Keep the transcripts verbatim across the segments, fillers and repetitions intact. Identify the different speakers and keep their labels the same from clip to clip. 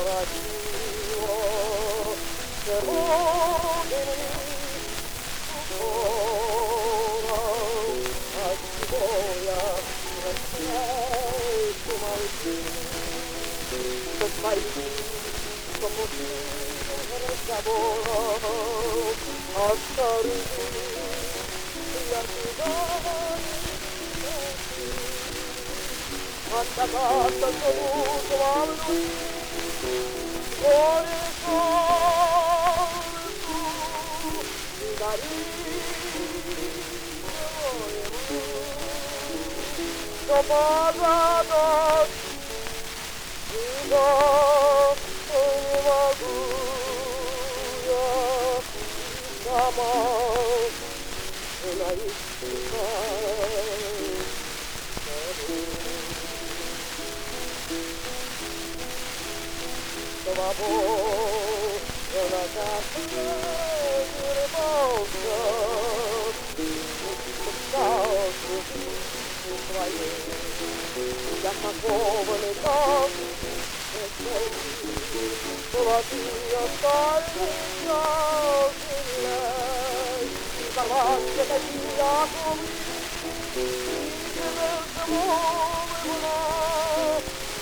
Speaker 1: красиво, червоными укором, отчего я прощаюсь и молчу, что твои, что пустым разговором от старых ярких отказаться зовут вам горе солнцу и дарить что позадать тебя не могу я сама наискать. Свободно, как ветер молчат, пускал жизни своей. Я закованный так, золотые стальные землей, и порвать такие окуны, и тебе змолы вновь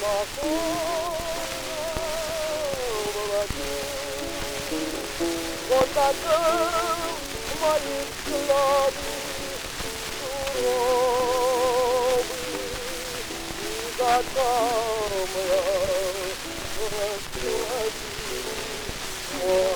Speaker 1: вот таков мои взгляды суровый, и годам я расплатил.